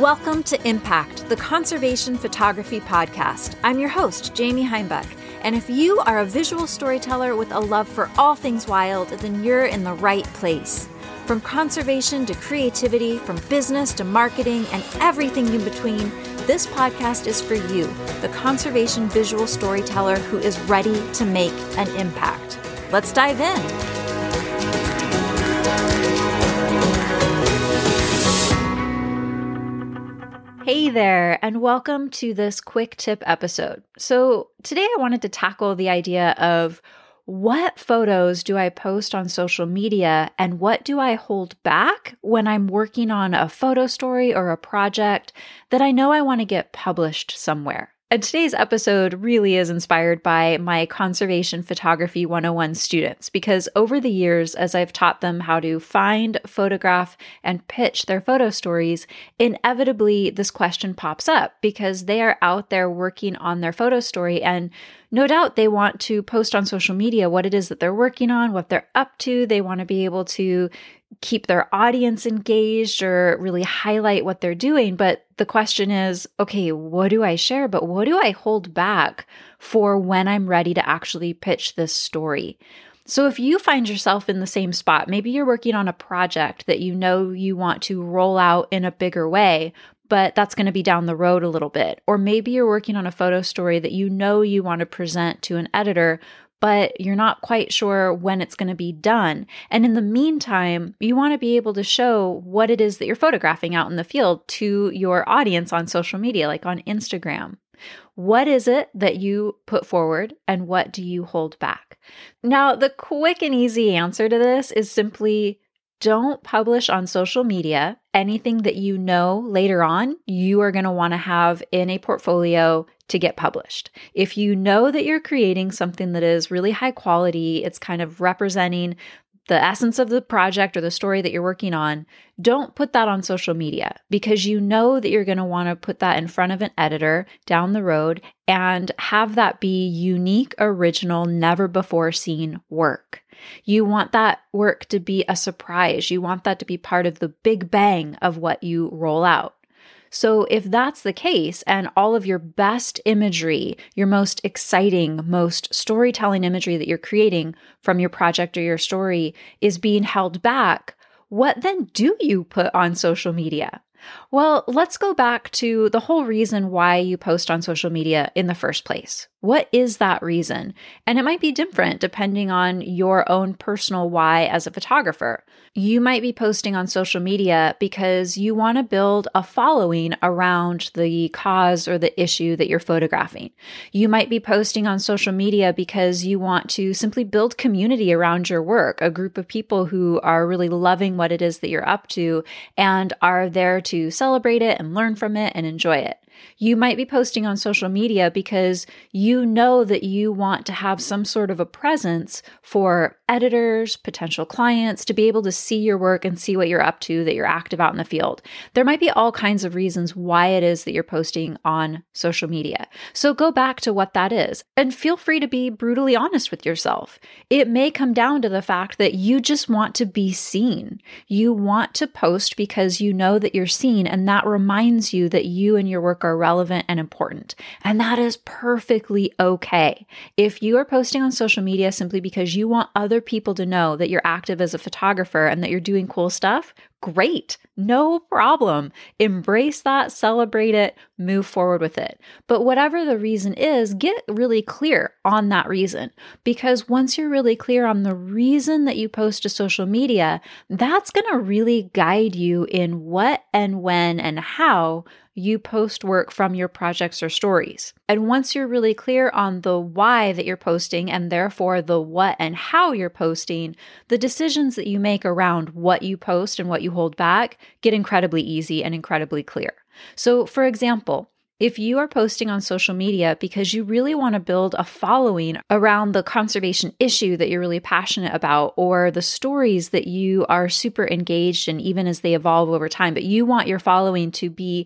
Welcome to Impact, the Conservation Photography Podcast. I'm your host, Jamie Heimbuch, and if you are a visual storyteller with a love for all things wild, then you're in the right place. From conservation to creativity, from business to marketing, and everything in between, this podcast is for you, the conservation visual storyteller who is ready to make an impact. Let's dive in. Hey there, and welcome to this quick tip episode. So today I wanted to tackle the idea of what photos do I post on social media and what do I hold back when I'm working on a photo story or a project that I know I want to get published somewhere. And today's episode really is inspired by my Conservation Photography 101 students, because over the years, as I've taught them how to find, photograph, and pitch their photo stories, inevitably this question pops up because they are out there working on their photo story, and no doubt they want to post on social media what it is that they're working on, what they're up to. They want to be able to keep their audience engaged or really highlight what they're doing. But the question is, okay, what do I share? But what do I hold back for when I'm ready to actually pitch this story? So if you find yourself in the same spot, maybe you're working on a project that you know you want to roll out in a bigger way, but that's going to be down the road a little bit. Or maybe you're working on a photo story that you know you want to present to an editor, but you're not quite sure when it's going to be done. And in the meantime, you want to be able to show what it is that you're photographing out in the field to your audience on social media, like on Instagram. What is it that you put forward and what do you hold back? Now, the quick and easy answer to this is simply don't publish on social media anything that you know later on you are going to want to have in a portfolio to get published. If you know that you're creating something that is really high quality, it's kind of representing the essence of the project or the story that you're working on, don't put that on social media because you know that you're going to want to put that in front of an editor down the road and have that be unique, original, never before seen work. You want that work to be a surprise. You want that to be part of the big bang of what you roll out. So if that's the case and all of your best imagery, your most exciting, most storytelling imagery that you're creating from your project or your story is being held back, what then do you put on social media? Well, let's go back to the whole reason why you post on social media in the first place. What is that reason? And it might be different depending on your own personal why as a photographer. You might be posting on social media because you want to build a following around the cause or the issue that you're photographing. You might be posting on social media because you want to simply build community around your work, a group of people who are really loving what it is that you're up to and are there to celebrate it and learn from it and enjoy it. You might be posting on social media because you know that you want to have some sort of a presence for editors, potential clients to be able to see your work and see what you're up to, that you're active out in the field. There might be all kinds of reasons why it is that you're posting on social media. So go back to what that is and feel free to be brutally honest with yourself. It may come down to the fact that you just want to be seen. You want to post because you know that you're seen and that reminds you that you and your work are relevant and important. And that is perfectly okay. If you are posting on social media simply because you want other people to know that you're active as a photographer and that you're doing cool stuff, great, no problem. Embrace that, celebrate it, move forward with it. But whatever the reason is, get really clear on that reason. Because once you're really clear on the reason that you post to social media, that's going to really guide you in what and when and how you post work from your projects or stories. And once you're really clear on the why that you're posting and therefore the what and how you're posting, the decisions that you make around what you post and what you hold back get incredibly easy and incredibly clear. So for example, if you are posting on social media because you really want to build a following around the conservation issue that you're really passionate about or the stories that you are super engaged in, even as they evolve over time, but you want your following to be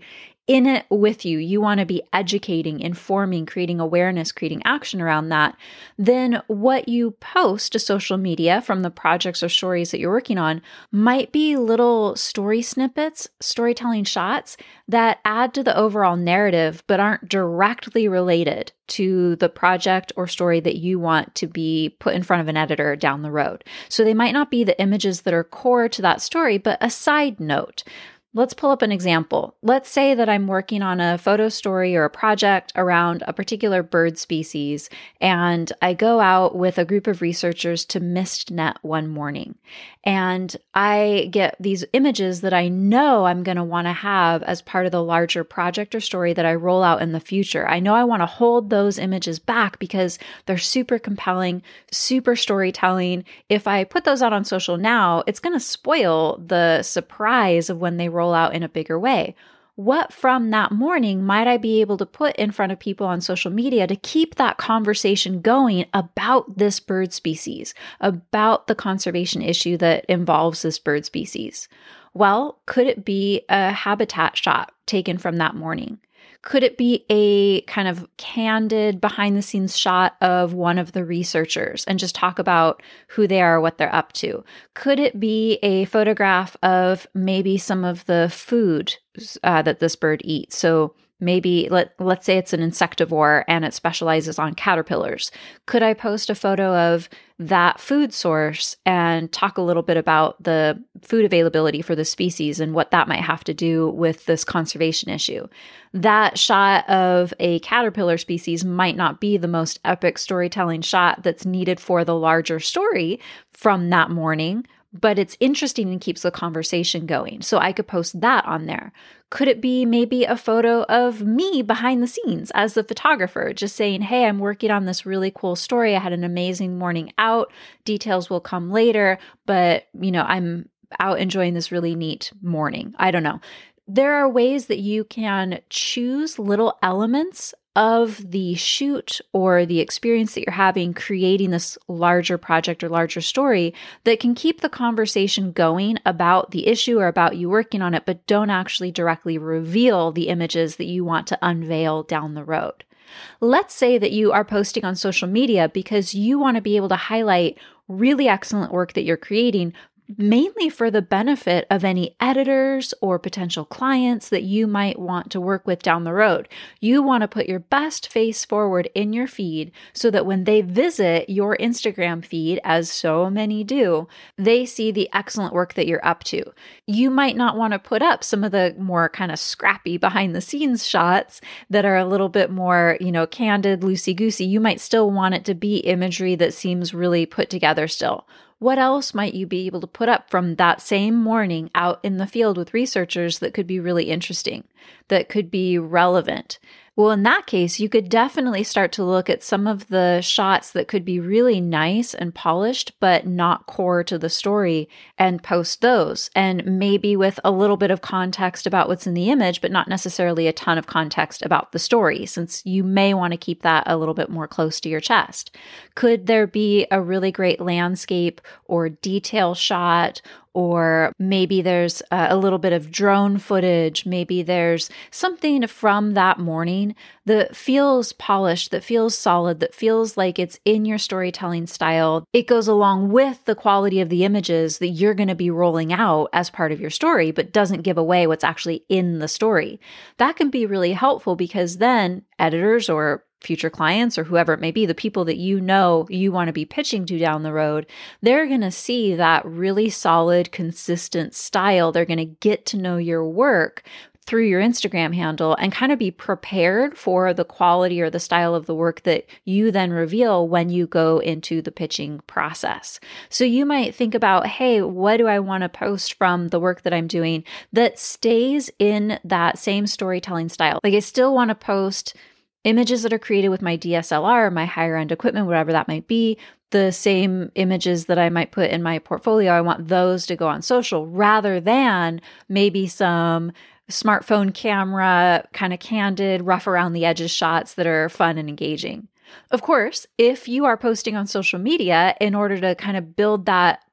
in it with you, you want to be educating, informing, creating awareness, creating action around that, then what you post to social media from the projects or stories that you're working on might be little story snippets, storytelling shots that add to the overall narrative, but aren't directly related to the project or story that you want to be put in front of an editor down the road. So they might not be the images that are core to that story, but a side note. Let's pull up an example. Let's say that I'm working on a photo story or a project around a particular bird species, and I go out with a group of researchers to mist net one morning. And I get these images that I know I'm going to want to have as part of the larger project or story that I roll out in the future. I know I want to hold those images back because they're super compelling, super storytelling. If I put those out on social now, it's going to spoil the surprise of when they roll out in a bigger way. What from that morning might I be able to put in front of people on social media to keep that conversation going about this bird species, about the conservation issue that involves this bird species? Well, could it be a habitat shot taken from that morning? Could it be a kind of candid behind the scenes shot of one of the researchers and just talk about who they are, what they're up to? Could it be a photograph of maybe some of the food that this bird eats? So maybe let's say it's an insectivore and it specializes on caterpillars. Could I post a photo of that food source and talk a little bit about the food availability for the species and what that might have to do with this conservation issue? That shot of a caterpillar species might not be the most epic storytelling shot that's needed for the larger story from that morning, but it's interesting and keeps the conversation going. So I could post that on there. Could it be maybe a photo of me behind the scenes as the photographer, just saying, hey, I'm working on this really cool story. I had an amazing morning out. Details will come later, but I'm out enjoying this really neat morning. I don't know. There are ways that you can choose little elements of the shoot or the experience that you're having creating this larger project or larger story that can keep the conversation going about the issue or about you working on it, but don't actually directly reveal the images that you want to unveil down the road. Let's say that you are posting on social media because you want to be able to highlight really excellent work that you're creating, mainly for the benefit of any editors or potential clients that you might want to work with down the road. You want to put your best face forward in your feed so that when they visit your Instagram feed, as so many do, they see the excellent work that you're up to. You might not want to put up some of the more kind of scrappy behind the scenes shots that are a little bit more, candid, loosey-goosey. You might still want it to be imagery that seems really put together still. What else might you be able to put up from that same morning out in the field with researchers that could be really interesting, that could be relevant? Well, in that case, you could definitely start to look at some of the shots that could be really nice and polished, but not core to the story, and post those. And maybe with a little bit of context about what's in the image, but not necessarily a ton of context about the story, since you may want to keep that a little bit more close to your chest. Could there be a really great landscape or detail shot? Or maybe there's a little bit of drone footage. Maybe there's something from that morning that feels polished, that feels solid, that feels like it's in your storytelling style. It goes along with the quality of the images that you're going to be rolling out as part of your story, but doesn't give away what's actually in the story. That can be really helpful because then editors or future clients or whoever it may be, the people that you want to be pitching to down the road, they're going to see that really solid, consistent style. They're going to get to know your work through your Instagram handle and kind of be prepared for the quality or the style of the work that you then reveal when you go into the pitching process. So you might think about, hey, what do I want to post from the work that I'm doing that stays in that same storytelling style? Like I still want to post images that are created with my DSLR, my higher end equipment, whatever that might be, the same images that I might put in my portfolio, I want those to go on social rather than maybe some smartphone camera, kind of candid, rough around the edges shots that are fun and engaging. Of course, if you are posting on social media in order to kind of build that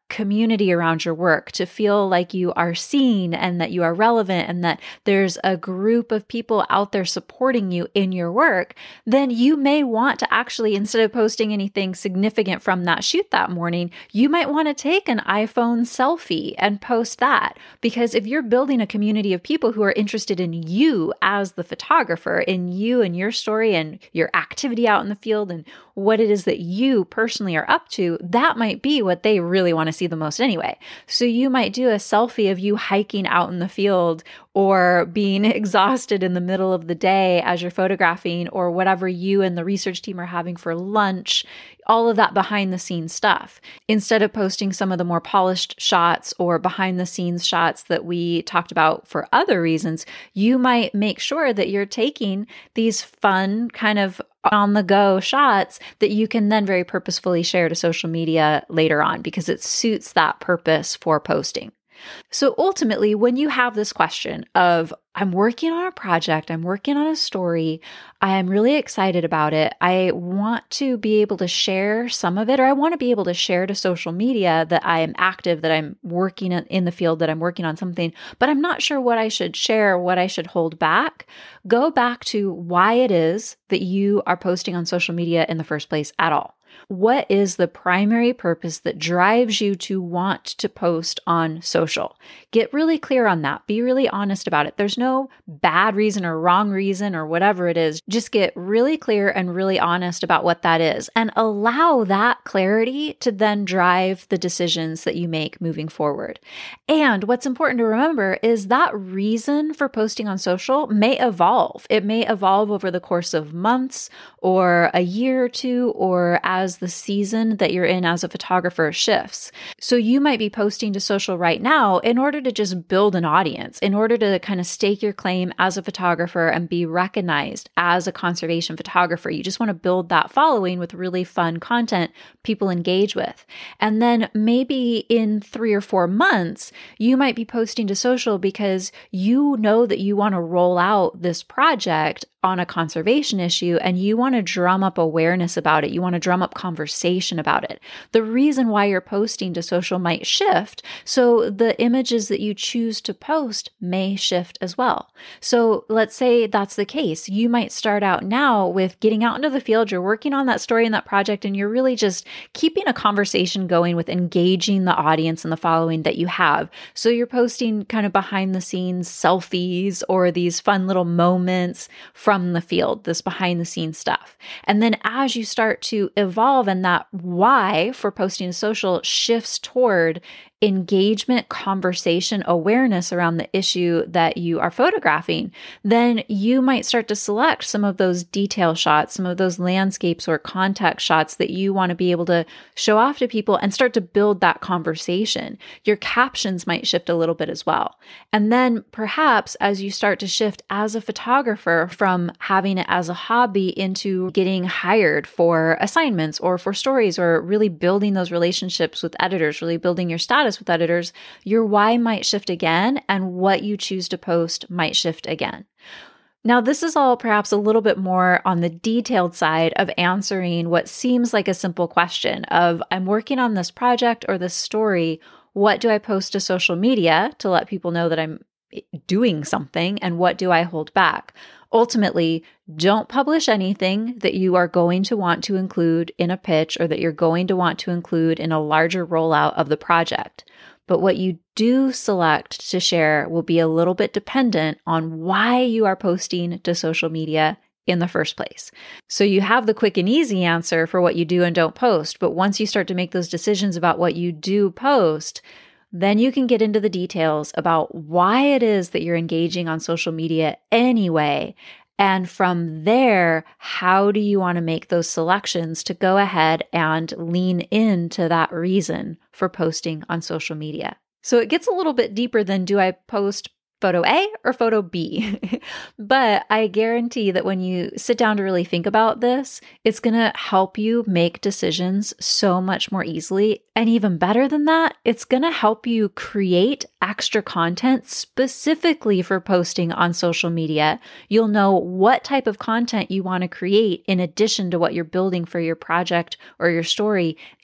community around your work, to feel like you are seen and that you are relevant and that there's a group of people out there supporting you in your work, then you may want to actually, instead of posting anything significant from that shoot that morning, you might want to take an iPhone selfie and post that. Because if you're building a community of people who are interested in you as the photographer, in you and your story and your activity out in the field and what it is that you personally are up to, that might be what they really want to see the most anyway. So you might do a selfie of you hiking out in the field or being exhausted in the middle of the day as you're photographing, or whatever you and the research team are having for lunch, all of that behind the scenes stuff. Instead of posting some of the more polished shots or behind the scenes shots that we talked about for other reasons, you might make sure that you're taking these fun kind of on the go shots that you can then very purposefully share to social media later on, because it suits that purpose for posting. So ultimately, when you have this question of, I'm working on a project, I'm working on a story, I'm really excited about it, I want to be able to share some of it, or I want to be able to share to social media that I am active, that I'm working in the field, that I'm working on something, but I'm not sure what I should share, what I should hold back, go back to why it is that you are posting on social media in the first place at all. What is the primary purpose that drives you to want to post on social? Get really clear on that. Be really honest about it. There's no bad reason or wrong reason or whatever it is. Just get really clear and really honest about what that is, and allow that clarity to then drive the decisions that you make moving forward. And what's important to remember is that reason for posting on social may evolve. It may evolve over the course of months or a year or two, or as the season that you're in as a photographer shifts. So you might be posting to social right now in order to just build an audience, in order to kind of stake your claim as a photographer and be recognized as a conservation photographer. You just want to build that following with really fun content people engage with. And then maybe in 3 or 4 months, you might be posting to social because you know that you want to roll out this project on a conservation issue and you want to drum up awareness about it. You want to drum up conversation about it. The reason why you're posting to social might shift, so the images that you choose to post may shift as well. So let's say that's the case. You might start out now with getting out into the field, you're working on that story and that project, and you're really just keeping a conversation going with engaging the audience and the following that you have. So you're posting kind of behind the scenes selfies or these fun little moments from the field, this behind the scenes stuff. And then as you start to evolve and that why for posting to social shifts toward engagement, conversation, awareness around the issue that you are photographing, then you might start to select some of those detail shots, some of those landscapes or context shots that you want to be able to show off to people and start to build that conversation. Your captions might shift a little bit as well. And then perhaps as you start to shift as a photographer from having it as a hobby into getting hired for assignments or for stories, or really building those relationships with editors, really building your status with editors, your why might shift again, and what you choose to post might shift again. Now, this is all perhaps a little bit more on the detailed side of answering what seems like a simple question of, I'm working on this project or this story. What do I post to social media to let people know that I'm doing something, and what do I hold back? Ultimately, don't publish anything that you are going to want to include in a pitch or that you're going to want to include in a larger rollout of the project. But what you do select to share will be a little bit dependent on why you are posting to social media in the first place. So you have the quick and easy answer for what you do and don't post. But once you start to make those decisions about what you do post, then you can get into the details about why it is that you're engaging on social media anyway. And from there, how do you want to make those selections to go ahead and lean into that reason for posting on social media? So it gets a little bit deeper than, do I post photo A or photo B? But I guarantee that when you sit down to really think about this, it's going to help you make decisions so much more easily. And even better than that, it's going to help you create extra content specifically for posting on social media. You'll know what type of content you want to create in addition to what you're building for your project or your story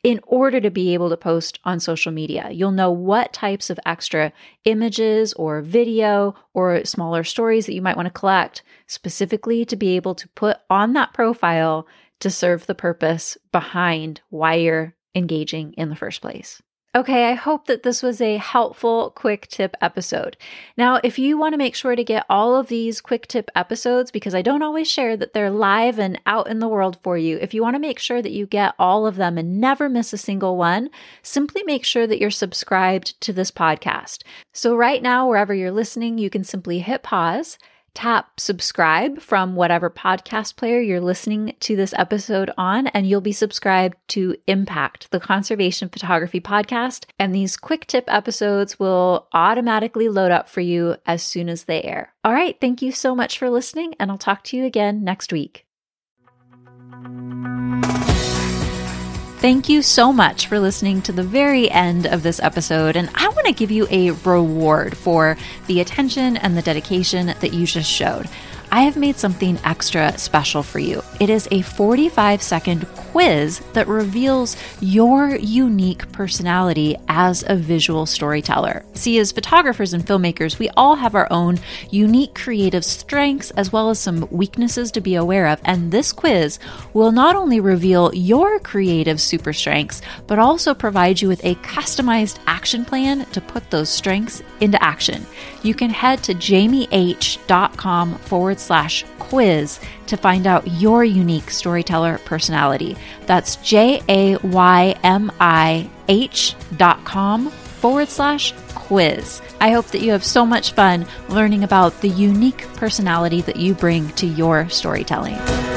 in order to be able to post on social media. You'll know what types of extra images or video or smaller stories that you might want to collect specifically to be able to put on that profile to serve the purpose behind why you're engaging in the first place. Okay, I hope that this was a helpful quick tip episode. Now, if you want to make sure to get all of these quick tip episodes, because I don't always share that they're live and out in the world for you, if you want to make sure that you get all of them and never miss a single one, simply make sure that you're subscribed to this podcast. So right now, wherever you're listening, you can simply hit pause, tap subscribe from whatever podcast player you're listening to this episode on, and you'll be subscribed to Impact, the conservation photography podcast. And these quick tip episodes will automatically load up for you as soon as they air. All right. Thank you so much for listening, and I'll talk to you again next week. Thank you so much for listening to the very end of this episode, and I want to give you a reward for the attention and the dedication that you just showed. I have made something extra special for you. It is a 45-second quiz that reveals your unique personality as a visual storyteller. See, as photographers and filmmakers, we all have our own unique creative strengths as well as some weaknesses to be aware of. And this quiz will not only reveal your creative super strengths, but also provide you with a customized action plan to put those strengths into action. You can head to jamieh.com/quiz to find out your unique storyteller personality. That's JAYMIH.com/quiz. I hope that you have so much fun learning about the unique personality that you bring to your storytelling.